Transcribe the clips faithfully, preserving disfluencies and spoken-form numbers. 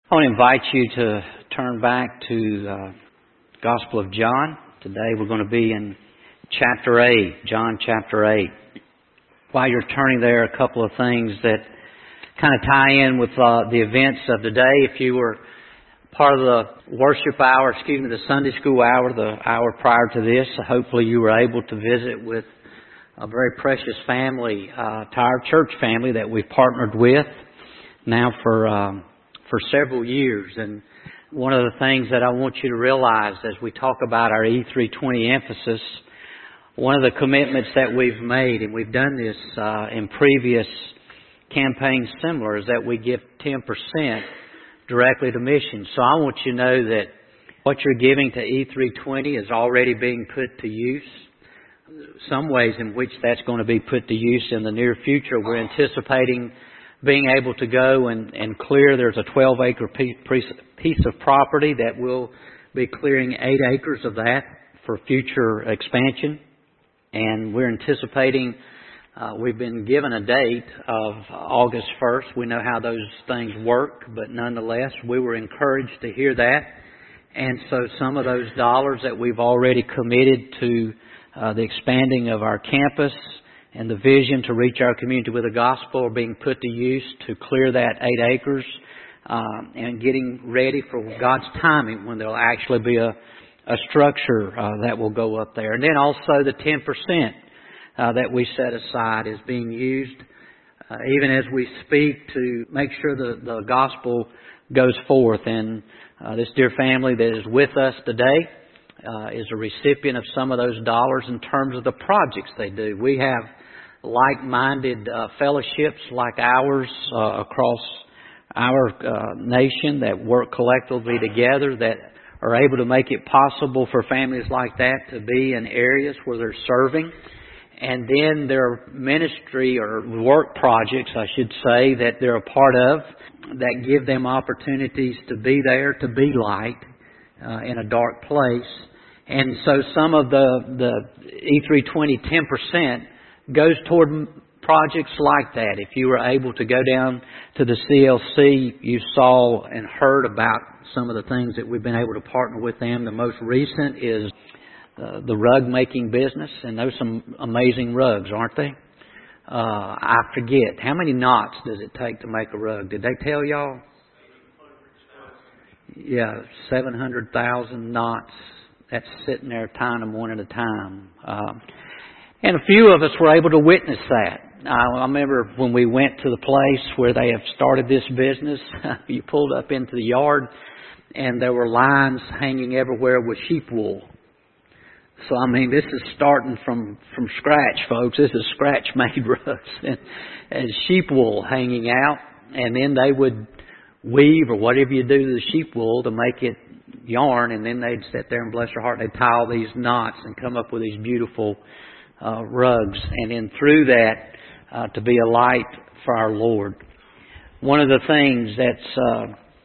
I want to invite you to turn back to uh, Gospel of John. Today we're going to be in chapter eight, John chapter eight. While you're turning there, a couple of things that kind of tie in with uh, the events of today. If you were part of the worship hour, excuse me, the Sunday school hour, the hour prior to this, hopefully you were able to visit with a very precious family, uh, to our church family that we've partnered with now for um, for several years. And one of the things that I want you to realize as we talk about our E three twenty emphasis, one of the commitments that we've made, and we've done this uh, in previous campaigns similar, is that we give ten percent directly to missions. So I want you to know that what you're giving to E three twenty is already being put to use. Some ways in which that's going to be put to use in the near future, we're anticipating being able to go and, and clear. There's a twelve acre piece of property that we'll be clearing eight acres of that for future expansion. And we're anticipating, uh, we've been given a date of August first. We know how those things work, but nonetheless, we were encouraged to hear that. And so some of those dollars that we've already committed to uh, the expanding of our campus and the vision to reach our community with the gospel are being put to use to clear that eight acres um, and getting ready for God's timing when there'll actually be a, a structure uh, that will go up there. And then also the ten percent uh, that we set aside is being used uh, even as we speak to make sure the, the gospel goes forth. And uh, this dear family that is with us today uh, is a recipient of some of those dollars in terms of the projects they do. We have like-minded uh, fellowships like ours uh, across our uh, nation that work collectively together, that are able to make it possible for families like that to be in areas where they're serving. And then there are ministry or work projects, I should say, that they're a part of that give them opportunities to be there, to be light uh, in a dark place. And so some of the, the E three twenty ten percent goes toward projects like that. If you were able to go down to the C L C, you saw and heard about some of the things that we've been able to partner with them. The most recent is uh, the rug making business, and those are some amazing rugs, aren't they? Uh, I forget. How many knots does it take to make a rug? Did they tell y'all? Yeah, seven hundred thousand knots. That's sitting there tying them one at a time. Um, And a few of us were able to witness that. I remember when we went to the place where they have started this business, you pulled up into the yard and there were lines hanging everywhere with sheep wool. So, I mean, this is starting from, from scratch, folks. This is scratch-made rugs and, and sheep wool hanging out. And then they would weave or whatever you do to the sheep wool to make it yarn. And then they'd sit there and bless their heart, they'd tie all these knots and come up with these beautiful Uh, rugs, and then through that uh, to be a light for our Lord. One of the things that's uh,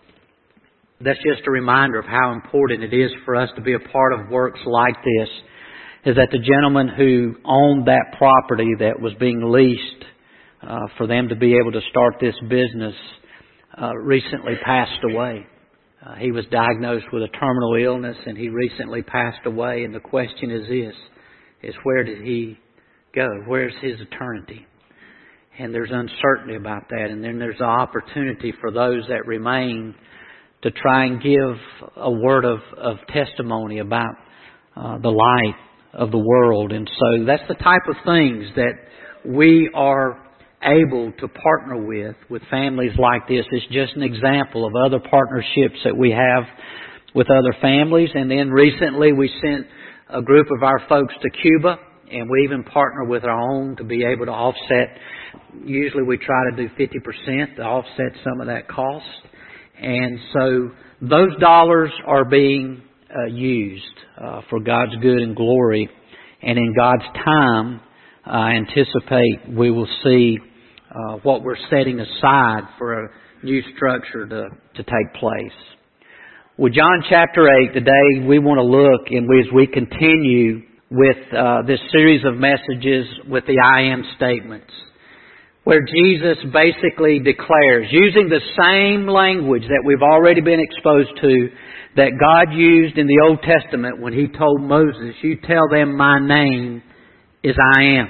that's just a reminder of how important it is for us to be a part of works like this is that the gentleman who owned that property that was being leased uh, for them to be able to start this business uh, recently passed away. Uh, he was diagnosed with a terminal illness and he recently passed away, and the question is this: is where did he go? Where's his eternity? And there's uncertainty about that. And then there's the opportunity for those that remain to try and give a word of, of testimony about uh, the light of the world. And so that's the type of things that we are able to partner with, with families like this. It's just an example of other partnerships that we have with other families. And then recently we sent a group of our folks to Cuba, and we even partner with our own to be able to offset. Usually we try to do fifty percent to offset some of that cost. And so those dollars are being uh, used uh, for God's good and glory. And in God's time, I anticipate we will see uh, what we're setting aside for a new structure to, to take place. Well, John chapter eight, today we want to look, and as we continue with uh, this series of messages with the I am statements. where Jesus basically declares, using the same language that we've already been exposed to, that God used in the Old Testament when He told Moses, "You tell them my name is I am."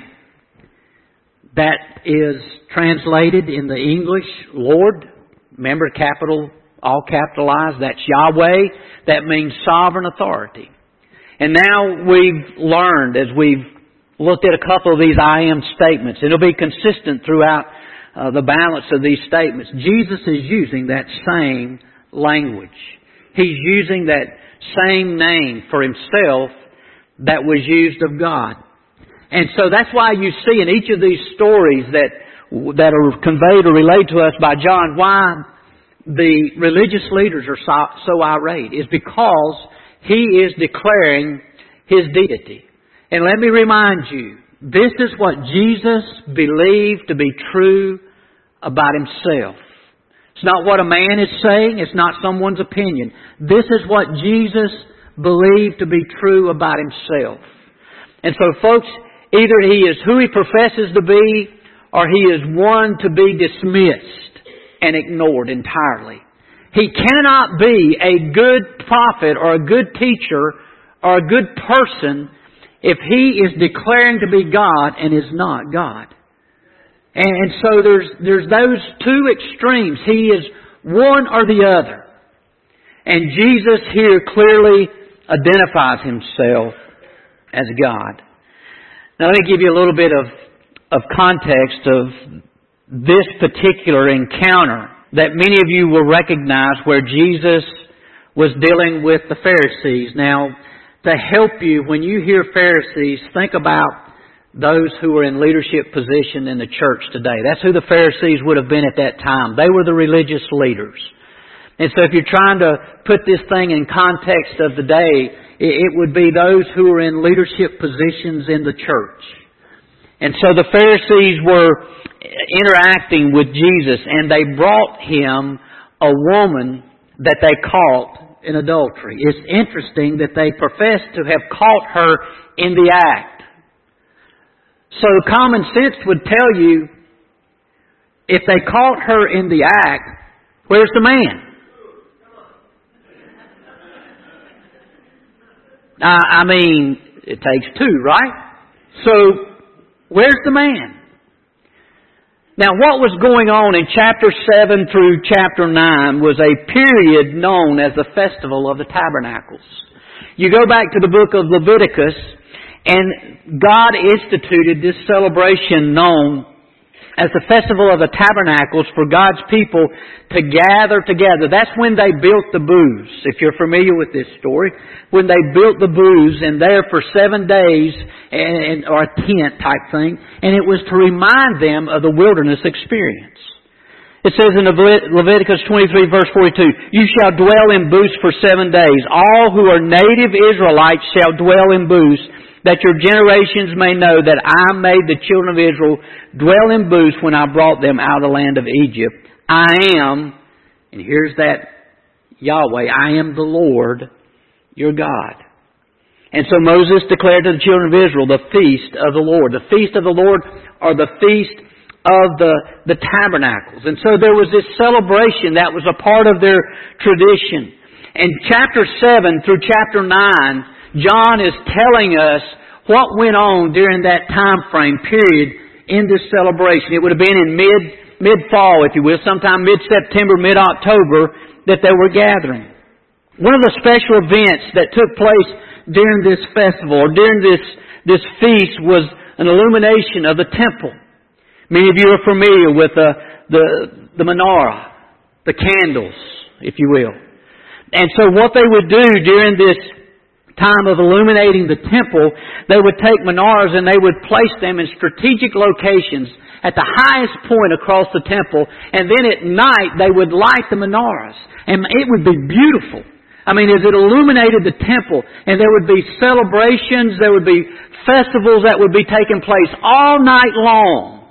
That is translated in the English, Lord. Remember, capital, all capitalized. That's Yahweh. That means sovereign authority. And now we've learned, as we've looked at a couple of these I am statements, and it'll be consistent throughout uh, the balance of these statements. Jesus is using that same language. He's using that same name for Himself that was used of God. And so that's why you see in each of these stories that that are conveyed or relayed to us by John, why the religious leaders are so, so irate is because he is declaring His deity. And let me remind you, this is what Jesus believed to be true about Himself. It's not what a man is saying. It's not someone's opinion. This is what Jesus believed to be true about Himself. And so, folks, either He is who He professes to be, or He is one to be dismissed and ignored entirely. He cannot be a good prophet or a good teacher or a good person if He is declaring to be God and is not God. And so there's there's those two extremes. He is one or the other. And Jesus here clearly identifies Himself as God. Now let me give you a little bit of, of context of this particular encounter that many of you will recognize where Jesus was dealing with the Pharisees. Now, to help you, when you hear Pharisees, think about those who are in leadership position in the church today. That's who the Pharisees would have been at that time. They were the religious leaders. And so if you're trying to put this thing in context of the day, it would be those who are in leadership positions in the church. And so the Pharisees were interacting with Jesus, and they brought Him a woman that they caught in adultery. It's interesting that they profess to have caught her in the act. So common sense would tell you, if they caught her in the act, where's the man? I mean, it takes two, right? So, where's the man? Now, what was going on in chapter seven through chapter nine was a period known as the Festival of the Tabernacles. You go back to the book of Leviticus, and God instituted this celebration known as the Festival of the Tabernacles for God's people to gather together. That's when they built the booths, if you're familiar with this story. When they built the booths, and there for seven days, and, or a tent type thing, and it was to remind them of the wilderness experience. It says in Leviticus twenty-three verse forty-two, "You shall dwell in booths for seven days. All who are native Israelites shall dwell in booths, that your generations may know that I made the children of Israel dwell in booths when I brought them out of the land of Egypt. I am," and here's that Yahweh, "I am the Lord your God." And so Moses declared to the children of Israel the feast of the Lord. The feast of the Lord, or the feast of the, the tabernacles. And so there was this celebration that was a part of their tradition. And chapter seven through chapter nine, John is telling us what went on during that time frame period in this celebration. It would have been in mid, mid-fall, if you will, sometime mid-September, mid-October, that they were gathering. One of the special events that took place during this festival, or during this, this feast, was an illumination of the temple. Many of you are familiar with the, the, the menorah, the candles, if you will. And so what they would do during this time of illuminating the temple, they would take menorahs and they would place them in strategic locations at the highest point across the temple, and then at night they would light the menorahs, and it would be beautiful. I mean, as it illuminated the temple, and there would be celebrations, there would be festivals that would be taking place all night long.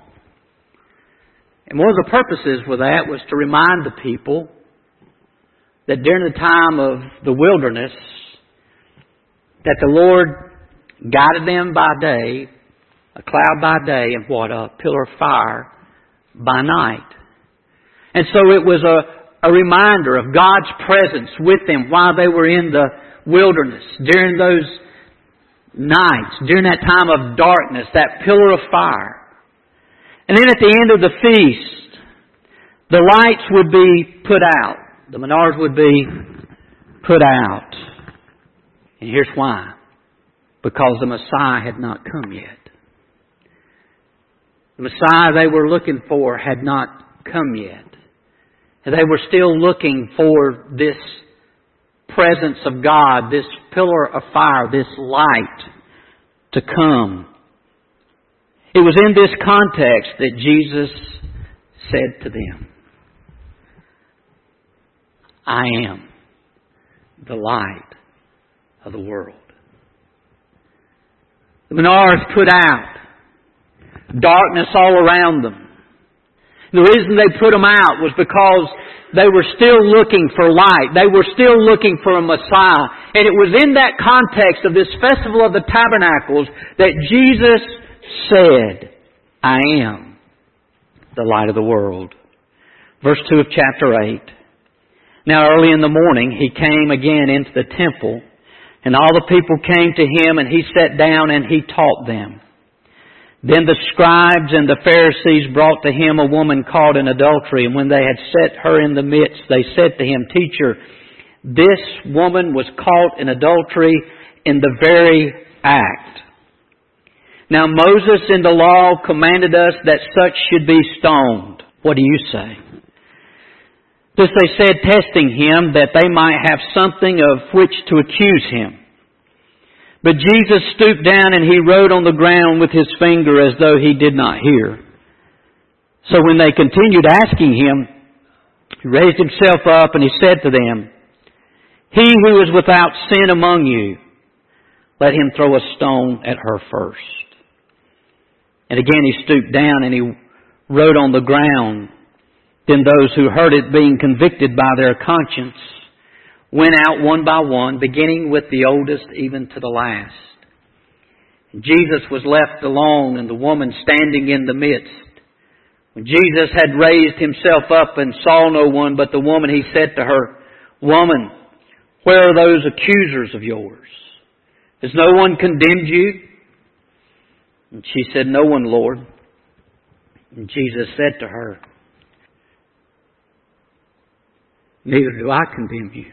And one of the purposes for that was to remind the people that during the time of the wilderness, that the Lord guided them by day, a cloud by day, and what? A pillar of fire by night. And so it was a, a reminder of God's presence with them while they were in the wilderness, during those nights, during that time of darkness, that pillar of fire. And then at the end of the feast, the lights would be put out. The menorahs would be put out. And here's why. Because the Messiah had not come yet. The Messiah they were looking for had not come yet. And they were still looking for this presence of God, this pillar of fire, this light to come. It was in this context that Jesus said to them, I am the light of the world. The menorahs put out, darkness all around them. The reason they put them out was because they were still looking for light. They were still looking for a Messiah. And it was in that context of this festival of the tabernacles that Jesus said, I am the light of the world. Verse two of chapter eight. Now early in the morning he came again into the temple, and all the people came to him, and he sat down and he taught them. Then the scribes and the Pharisees brought to him a woman caught in adultery, and when they had set her in the midst, they said to him, Teacher, this woman was caught in adultery in the very act. Now Moses in the law commanded us that such should be stoned. What do you say? This they said, testing him, that they might have something of which to accuse him. But Jesus stooped down and he wrote on the ground with his finger as though he did not hear. So when they continued asking him, he raised himself up and he said to them, He who is without sin among you, let him throw a stone at her first. And again he stooped down and he wrote on the ground. Then those who heard it, being convicted by their conscience, went out one by one, beginning with the oldest even to the last. And Jesus was left alone, and the woman standing in the midst. When Jesus had raised himself up and saw no one but the woman, he said to her, Woman, where are those accusers of yours? Has no one condemned you? And she said, No one, Lord. And Jesus said to her, Neither do I condemn you.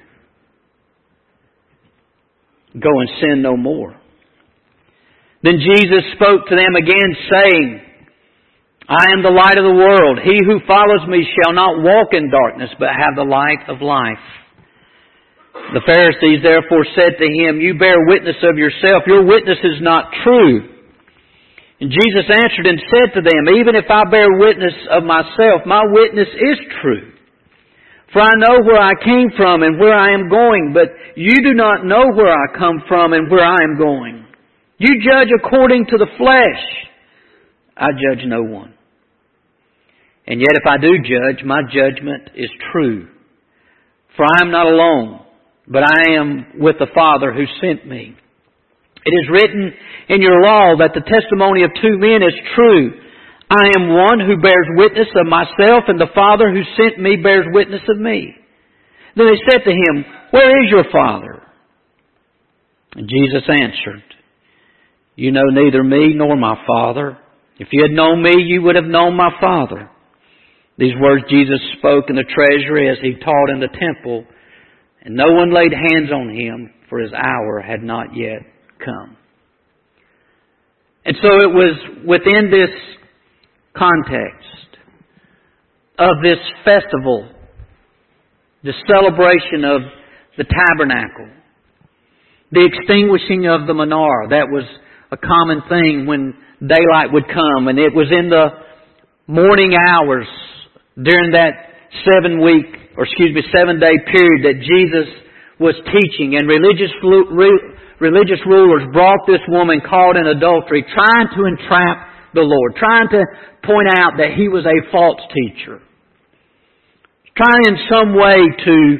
Go and sin no more. Then Jesus spoke to them again, saying, I am the light of the world. He who follows me shall not walk in darkness, but have the light of life. The Pharisees therefore said to him, You bear witness of yourself. Your witness is not true. And Jesus answered and said to them, Even if I bear witness of myself, my witness is true. For I know where I came from and where I am going, but you do not know where I come from and where I am going. You judge according to the flesh. I judge no one. And yet if I do judge, my judgment is true. For I am not alone, but I am with the Father who sent me. It is written in your law that the testimony of two men is true. I am one who bears witness of myself, and the Father who sent me bears witness of me. Then they said to him, Where is your Father? And Jesus answered, You know neither me nor my Father. If you had known me, you would have known my Father. These words Jesus spoke in the treasury as he taught in the temple, and no one laid hands on him, for his hour had not yet come. And so it was within this context of this festival, the celebration of the tabernacle, the extinguishing of the menorah. That was a common thing when daylight would come, and it was in the morning hours during that seven week, or excuse me, seven day period that Jesus was teaching, and religious religious rulers brought this woman caught in adultery, trying to entrap the Lord, trying to point out that he was a false teacher, trying in some way to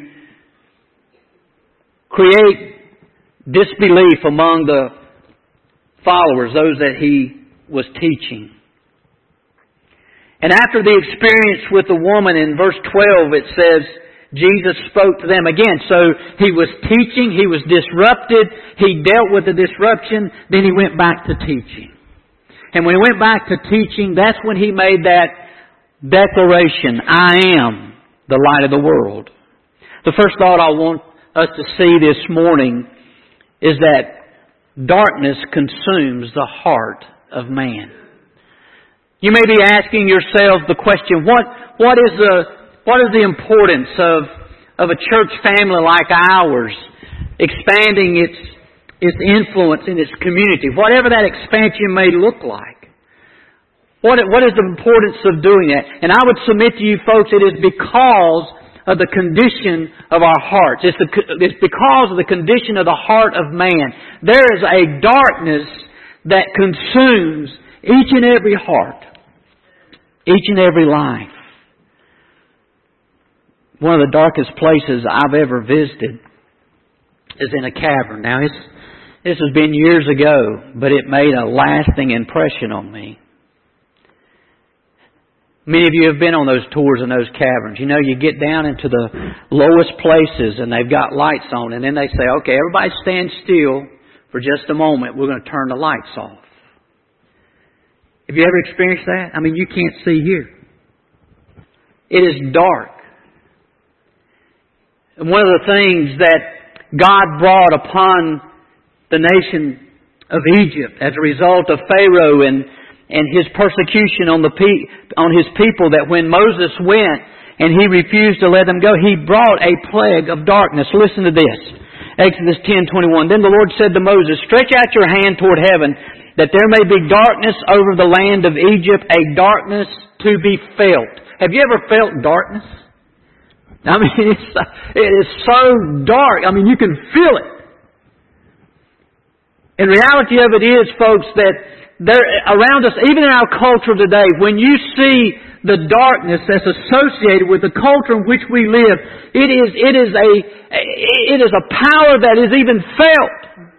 create disbelief among the followers, those that he was teaching. And after the experience with the woman in verse twelve, it says, Jesus spoke to them again. So He was teaching, He was disrupted, He dealt with the disruption, then He went back to teaching. And when He went back to teaching, that's when He made that declaration, I am the light of the world. The first thought I want us to see this morning is that darkness consumes the heart of man. You may be asking yourselves the question, what, what is the What is the importance of, of a church family like ours expanding its, its influence in its community? Whatever that expansion may look like. What, what is the importance of doing that? And I would submit to you folks, it is because of the condition of our hearts. It's, the, it's because of the condition of the heart of man. There is a darkness that consumes each and every heart, each and every life. One of the darkest places I've ever visited is in a cavern. Now, it's, this has been years ago, but it made a lasting impression on me. Many of you have been on those tours in those caverns. You know, you get down into the lowest places and they've got lights on, and then they say, okay, everybody stand still for just a moment. We're going to turn the lights off. Have you ever experienced that? I mean, you can't see here. It is dark. And one of the things that God brought upon the nation of Egypt as a result of Pharaoh and, and his persecution on the pe- on his people, that when Moses went and he refused to let them go, He brought a plague of darkness. Listen to this. Exodus ten twenty-one. Then the Lord said to Moses, stretch out your hand toward heaven, that there may be darkness over the land of Egypt, a darkness to be felt. Have you ever felt darkness? I mean, it's, it is so dark. I mean, you can feel it. And the reality of it is, folks, that there around us, even in our culture today, when you see the darkness that's associated with the culture in which we live, it is it is a it is a power that is even felt.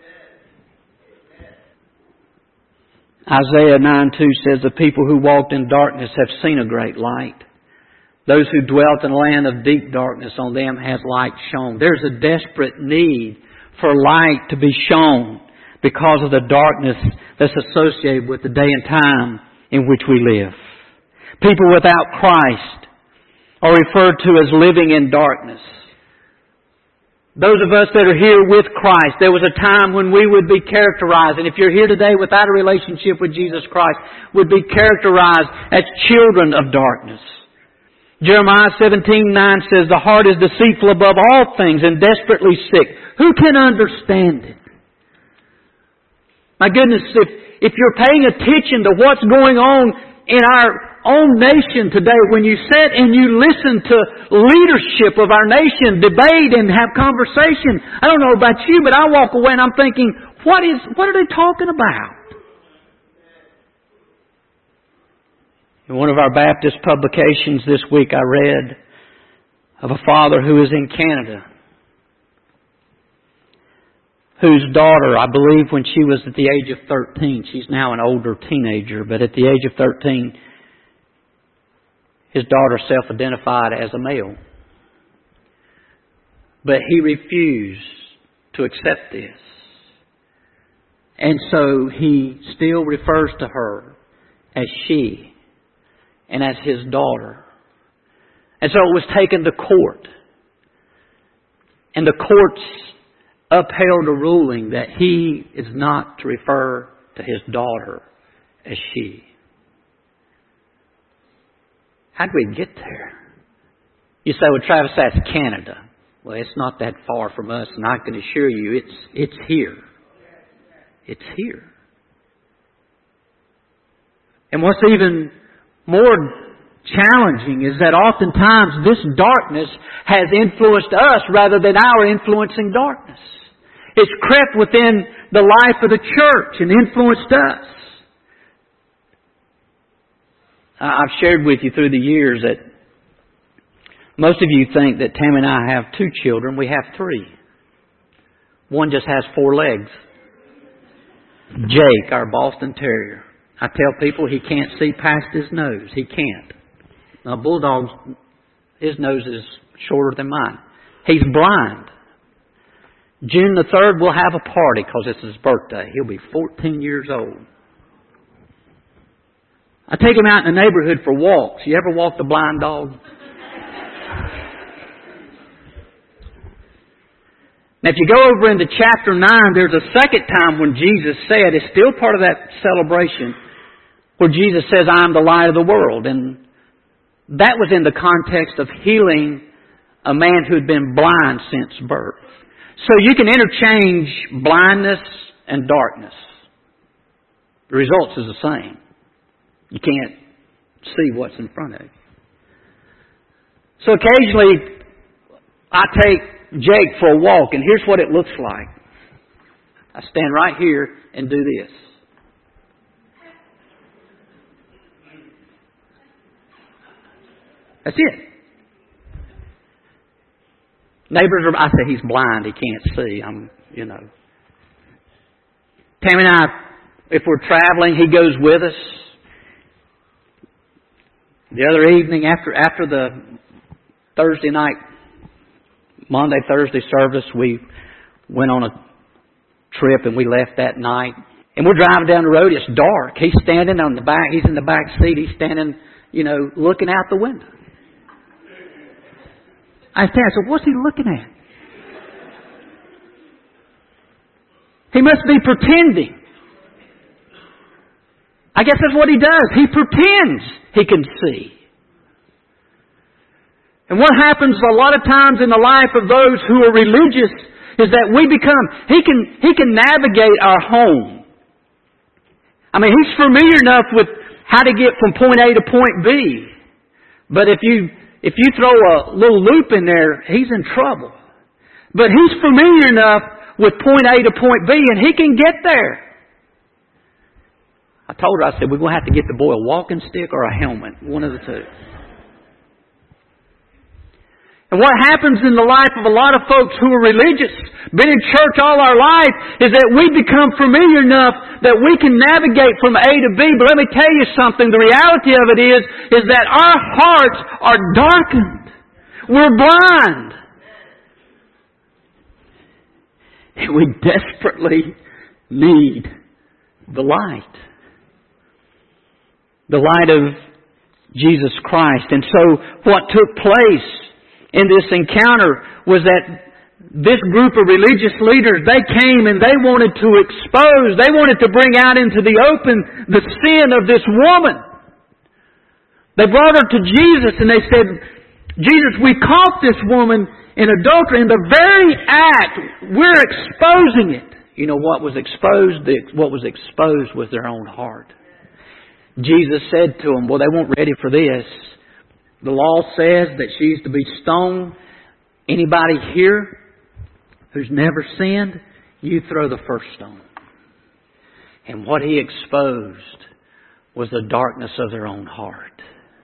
Isaiah nine two says, the people who walked in darkness have seen a great light. Those who dwelt in a land of deep darkness, on them has light shone. There's a desperate need for light to be shown because of the darkness that's associated with the day and time in which we live. People without Christ are referred to as living in darkness. Those of us that are here with Christ, there was a time when we would be characterized, and if you're here today without a relationship with Jesus Christ, would be characterized as children of darkness. Jeremiah seventeen nine says, the heart is deceitful above all things and desperately sick. Who can understand it? My goodness, if, if you're paying attention to what's going on in our own nation today, when you sit and you listen to leadership of our nation debate and have conversation, I don't know about you, but I walk away and I'm thinking, what is, what are they talking about? In one of our Baptist publications this week, I read of a father who is in Canada, whose daughter, I believe when she was at the age of thirteen, she's now an older teenager, but at the age of thirteen, his daughter self-identified as a male. But he refused to accept this. And so he still refers to her as she and as his daughter. And so it was taken to court. And the courts upheld a ruling that he is not to refer to his daughter as she. How did we get there? You say, well, Travis, that's Canada. Well, it's not that far from us, and I can assure you it's it's here. It's here. And what's even more challenging is that oftentimes this darkness has influenced us rather than our influencing darkness. It's crept within the life of the church and influenced us. I've shared with you through the years that most of you think that Tammy and I have two children. We have three. One just has four legs. Jake, our Boston Terrier. I tell people he can't see past his nose. He can't. A bulldog's, his nose is shorter than mine. He's blind. June the third, we'll have a party because it's his birthday. He'll be fourteen years old. I take him out in the neighborhood for walks. You ever walk the blind dog? Now, if you go over into chapter nine, there's a second time when Jesus said, it's still part of that celebration, where Jesus says, I am the light of the world. And that was in the context of healing a man who'd been blind since birth. So you can interchange blindness and darkness. The results is the same. You can't see what's in front of you. So occasionally I take Jake for a walk, and here's what it looks like. I stand right here and do this. That's it. Neighbors are, I say he's blind, he can't see. I'm, you know. Tammy and I, if we're traveling, he goes with us. The other evening, after after the Thursday night, Monday, Thursday service, we went on a trip and we left that night. And we're driving down the road, it's dark. He's standing on the back, he's in the back seat, he's standing, you know, looking out the window. I asked him, I said, what's he looking at? He must be pretending. I guess that's what he does. He pretends he can see. And what happens a lot of times in the life of those who are religious is that we become, he can, he can navigate our home. I mean, he's familiar enough with how to get from point A to point B. But if you, if you throw a little loop in there, he's in trouble. But he's familiar enough with point A to point B, and he can get there. I told her, I said, we're going to have to get the boy a walking stick or a helmet. One of the two. And what happens in the life of a lot of folks who are religious, been in church all our life, is that we become familiar enough that we can navigate from A to B. But let me tell you something. The reality of it is, is that our hearts are darkened. We're blind. And we desperately need the light. The light of Jesus Christ. And so what took place in this encounter was that this group of religious leaders, they came and they wanted to expose, they wanted to bring out into the open the sin of this woman. They brought her to Jesus and they said, Jesus, we caught this woman in adultery. In the very act, we're exposing it. You know what was exposed? What was exposed was their own heart. Jesus said to them, well, they weren't ready for this. The law says that she's to be stoned. Anybody here who's never sinned, you throw the first stone. And what he exposed was the darkness of their own heart.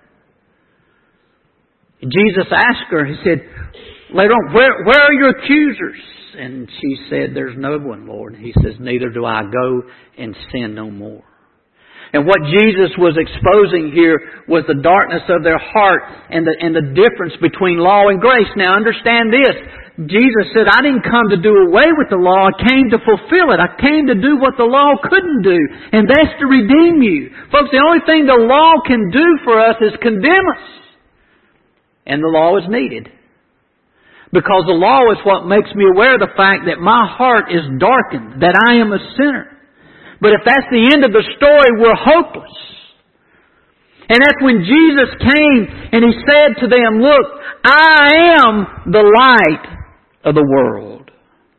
And Jesus asked her, he said, later on, where, where are your accusers? And she said, there's no one, Lord. And he says, neither do I. Go and sin no more. And what Jesus was exposing here was the darkness of their heart and the, and the difference between law and grace. Now understand this. Jesus said, I didn't come to do away with the law. I came to fulfill it. I came to do what the law couldn't do. And that's to redeem you. Folks, the only thing the law can do for us is condemn us. And the law is needed. Because the law is what makes me aware of the fact that my heart is darkened, that I am a sinner. But if that's the end of the story, we're hopeless. And that's when Jesus came and He said to them, look, I am the light of the world.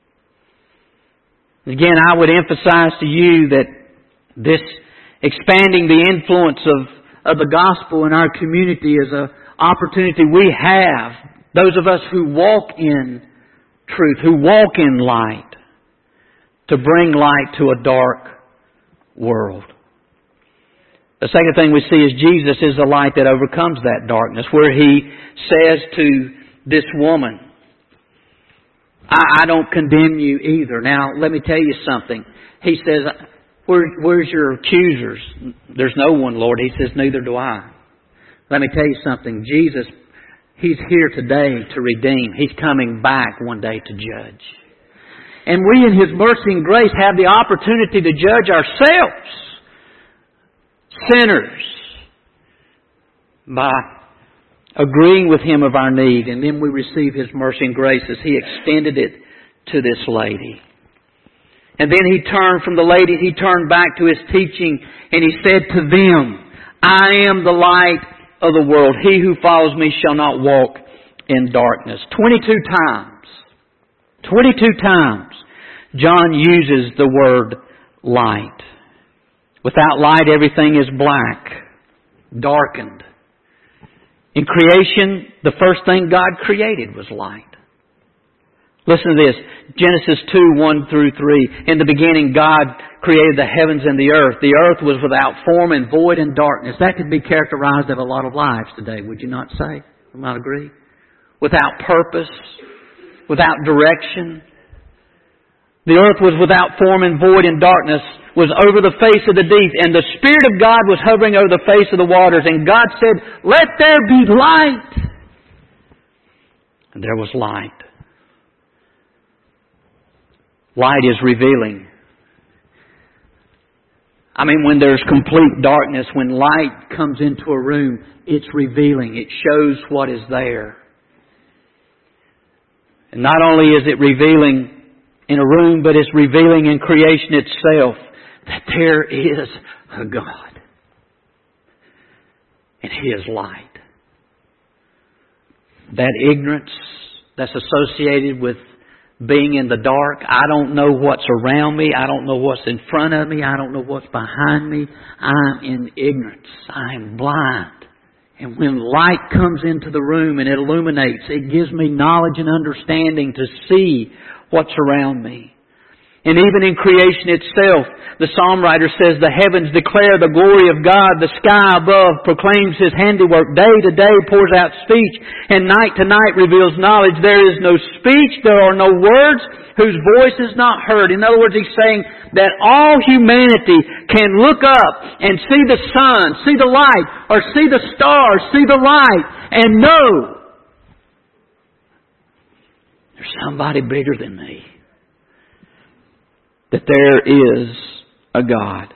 Again, I would emphasize to you that this expanding the influence of, of the gospel in our community is an opportunity we have, those of us who walk in truth, who walk in light, to bring light to a dark world. The second thing we see is Jesus is the light that overcomes that darkness, where He says to this woman, I, I don't condemn you either. Now, let me tell you something. He says, Where, where's your accusers? There's no one, Lord. He says, neither do I. Let me tell you something. Jesus, He's here today to redeem. He's coming back one day to judge. And we in His mercy and grace have the opportunity to judge ourselves, sinners, by agreeing with Him of our need. And then we receive His mercy and grace as He extended it to this lady. And then He turned from the lady, He turned back to His teaching, and He said to them, I am the light of the world. He who follows me shall not walk in darkness. Twenty-two times, twenty-two times, John uses the word light. Without light, everything is black, darkened. In creation, the first thing God created was light. Listen to this. Genesis two, one through three. In the beginning, God created the heavens and the earth. The earth was without form and void and darkness. That could be characterized of a lot of lives today, would you not say? You might agree. Without purpose, without direction. The earth was without form and void and darkness was over the face of the deep. And the Spirit of God was hovering over the face of the waters. And God said, let there be light. And there was light. Light is revealing. I mean, when there's complete darkness, when light comes into a room, it's revealing. It shows what is there. And not only is it revealing in a room, but it's revealing in creation itself that there is a God. And He is light. That ignorance that's associated with being in the dark. I don't know what's around me. I don't know what's in front of me. I don't know what's behind me. I'm in ignorance. I'm blind. And when light comes into the room and it illuminates, it gives me knowledge and understanding to see what's around me. And even in creation itself, the psalm writer says, the heavens declare the glory of God. The sky above proclaims His handiwork. Day to day pours out speech, and night to night reveals knowledge. There is no speech, there are no words, whose voice is not heard. In other words, He's saying that all humanity can look up and see the sun, see the light, or see the stars, see the light, and know there's somebody bigger than me. That there is a God.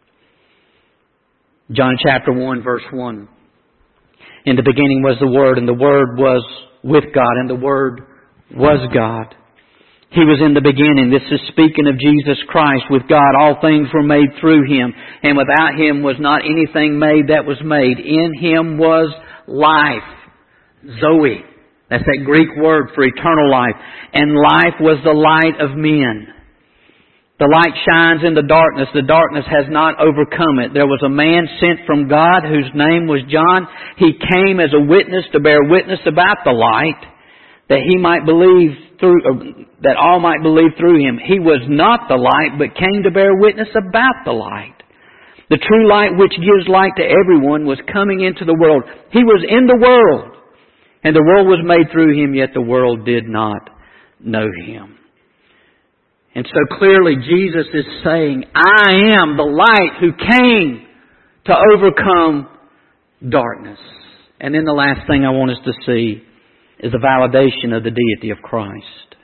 John chapter one verse one. In the beginning was the Word, and the Word was with God, and the Word was God. He was in the beginning. This is speaking of Jesus Christ. With God all things were made through Him, and without Him was not anything made that was made. In Him was life. Zoe. That's that Greek word for eternal life. And life was the light of men. The light shines in the darkness. The darkness has not overcome it. There was a man sent from God whose name was John. He came as a witness to bear witness about the light, that he might believe through, or that all might believe through him. He was not the light, but came to bear witness about the light. The true light which gives light to everyone was coming into the world. He was in the world, and the world was made through Him, yet the world did not know Him. And so clearly Jesus is saying, I am the light who came to overcome darkness. And then the last thing I want us to see is the validation of the deity of Christ.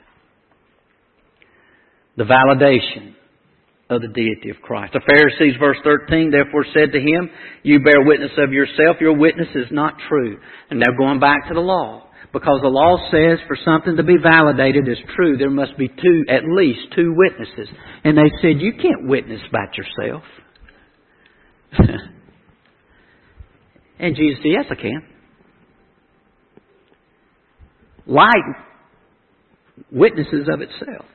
The validation of the deity of Christ. The Pharisees, verse thirteen, therefore said to Him, you bear witness of yourself, your witness is not true. And now going back to the law. Because the law says for something to be validated as true, there must be two, at least two witnesses. And they said, you can't witness about yourself. And Jesus said, yes, I can. Light witnesses of itself.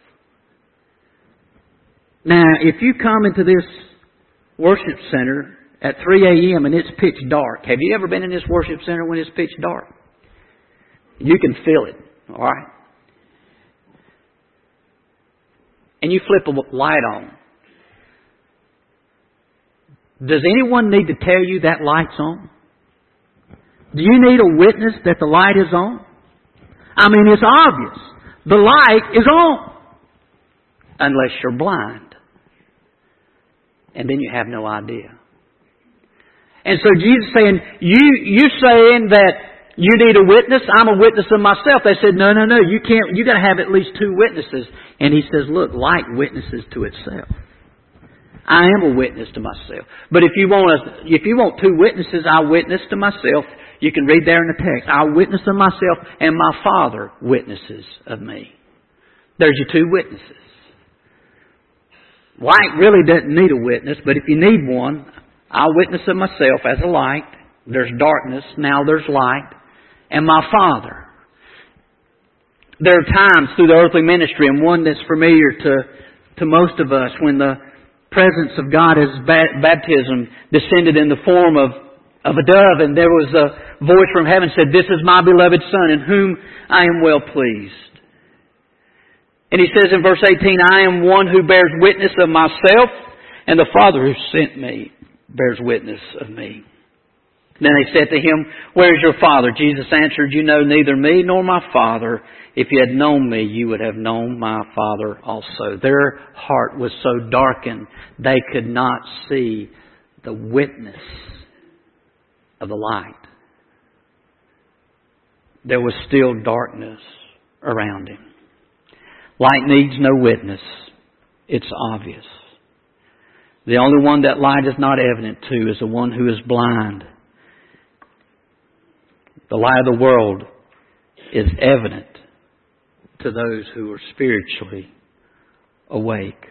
Now, if you come into this worship center at three a.m. and it's pitch dark, have you ever been in this worship center when it's pitch dark? You can feel it, all right? And you flip a light on. Does anyone need to tell you that light's on? Do you need a witness that the light is on? I mean, it's obvious. The light is on. Unless you're blind. And then you have no idea. And so Jesus is saying, you, you saying that you need a witness? I'm a witness of myself. They said, no, no, no, you can't, you got to have at least two witnesses. And He says, look, light witnesses to itself. I am a witness to myself. But if you want a, if you want two witnesses, I witness to myself. You can read there in the text. I witness of myself and my Father witnesses of me. There's your two witnesses. Light really doesn't need a witness, but if you need one, I'll witness of myself as a light. There's darkness, now there's light. And my Father. There are times through the earthly ministry, and one that's familiar to, to most of us, when the presence of God as baptism descended in the form of, of a dove, and there was a voice from heaven said, "This is my beloved Son, in whom I am well pleased." And He says in verse eighteen, "I am one who bears witness of myself, and the Father who sent me bears witness of me." Then they said to Him, "Where is your Father?" Jesus answered, "You know neither me nor my Father. If you had known me, you would have known my Father also." Their heart was so darkened, they could not see the witness of the light. There was still darkness around Him. Light needs no witness. It's obvious. The only one that light is not evident to is the one who is blind. The light of the world is evident to those who are spiritually awake.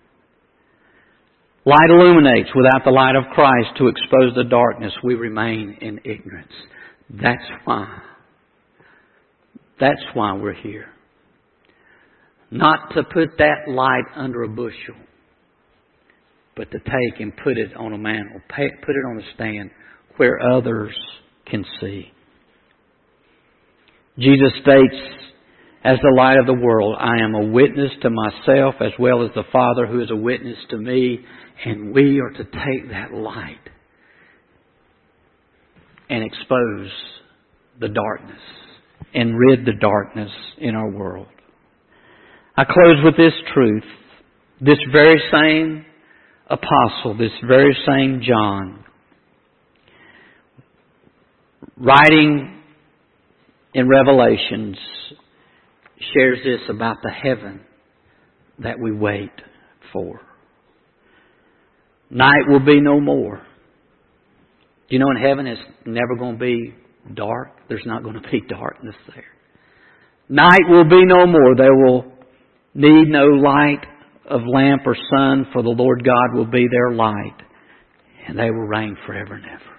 Light illuminates. Without the light of Christ to expose the darkness, we remain in ignorance. That's why. That's why we're here. Not to put that light under a bushel, but to take and put it on a mantle, put it on a stand where others can see. Jesus states, as the light of the world, I am a witness to myself as well as the Father who is a witness to me. And we are to take that light and expose the darkness and rid the darkness in our world. I close with this truth. This very same apostle, this very same John, writing in Revelations, shares this about the heaven that we wait for. Night will be no more. You know, in heaven it's never going to be dark. There's not going to be darkness there. Night will be no more. There will need no light of lamp or sun, for the Lord God will be their light, and they will reign forever and ever.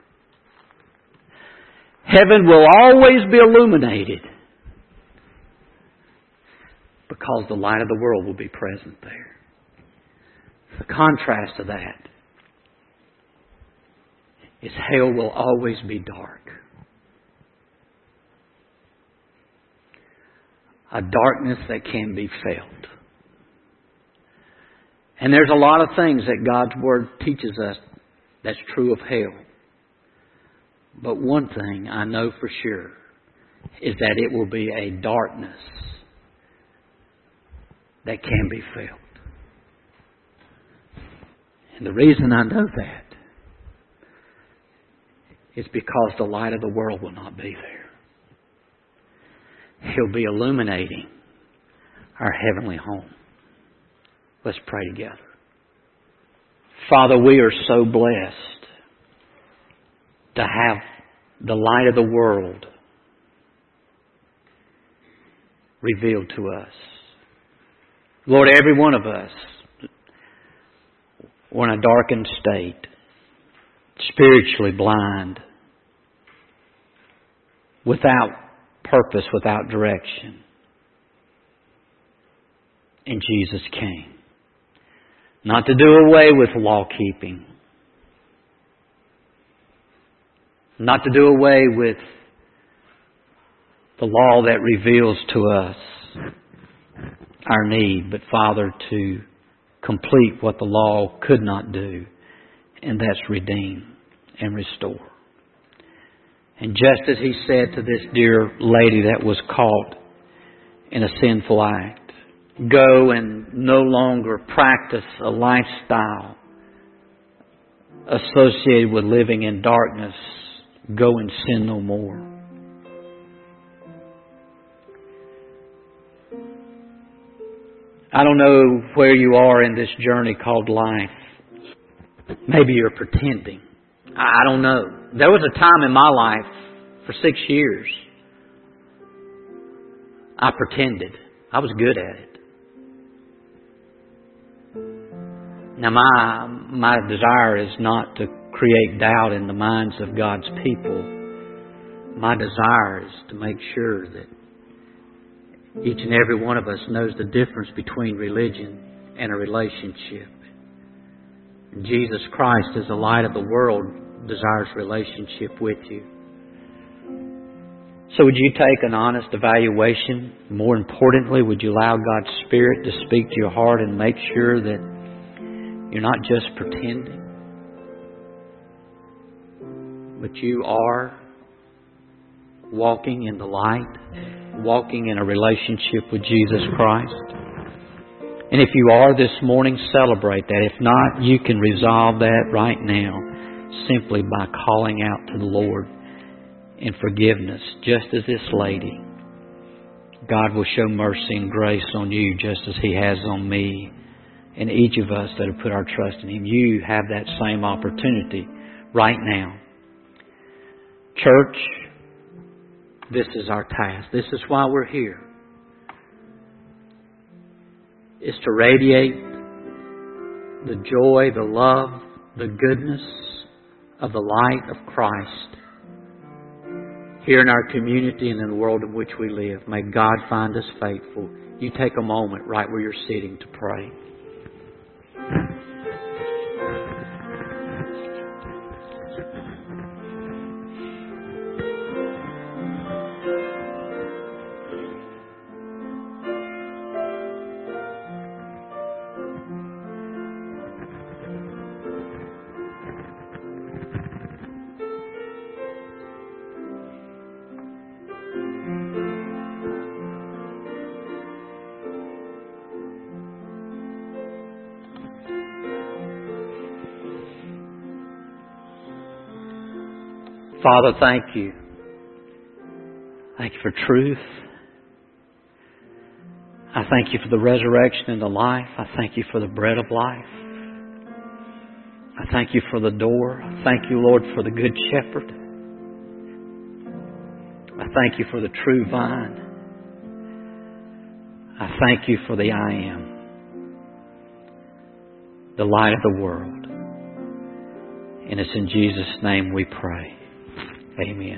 Heaven will always be illuminated because the light of the world will be present there. The contrast to that is hell will always be dark. A darkness that can be felt. And there's a lot of things that God's Word teaches us that's true of hell. But one thing I know for sure is that it will be a darkness that can be felt. And the reason I know that is because the light of the world will not be there. He'll be illuminating our heavenly home. Let's pray together. Father, we are so blessed to have the light of the world revealed to us. Lord, every one of us, we're in a darkened state, spiritually blind, without purpose, without direction. And Jesus came. Not to do away with law keeping. Not to do away with the law that reveals to us our need, but Father, to complete what the law could not do, and that's redeem and restore. And just as He said to this dear lady that was caught in a sinful act, go and no longer practice a lifestyle associated with living in darkness, go and sin no more. I don't know where you are in this journey called life. Maybe you're pretending. I don't know. There was a time in my life for six years I pretended. I was good at it. Now my my desire is not to create doubt in the minds of God's people. My desire is to make sure that each and every one of us knows the difference between religion and a relationship. And Jesus Christ, as the light of the world, desires relationship with you. So would you take an honest evaluation? More importantly, would you allow God's Spirit to speak to your heart and make sure that you're not just pretending, but you are walking in the light, walking in a relationship with Jesus Christ? And if you are this morning, celebrate that. If not, you can resolve that right now simply by calling out to the Lord in forgiveness, just as this lady. God will show mercy and grace on you just as He has on me and each of us that have put our trust in Him. You have that same opportunity right now. Church, this is our task. This is why we're here. Is to radiate the joy, the love, the goodness of the light of Christ here in our community and in the world in which we live. May God find us faithful. You take a moment right where you're sitting to pray. Father, thank you. Thank you for truth. I thank you for the resurrection and the life. I thank you for the bread of life. I thank you for the door. I thank you, Lord, for the good shepherd. I thank you for the true vine. I thank you for the I am, the light of the world. And it's in Jesus' name we pray. Amen.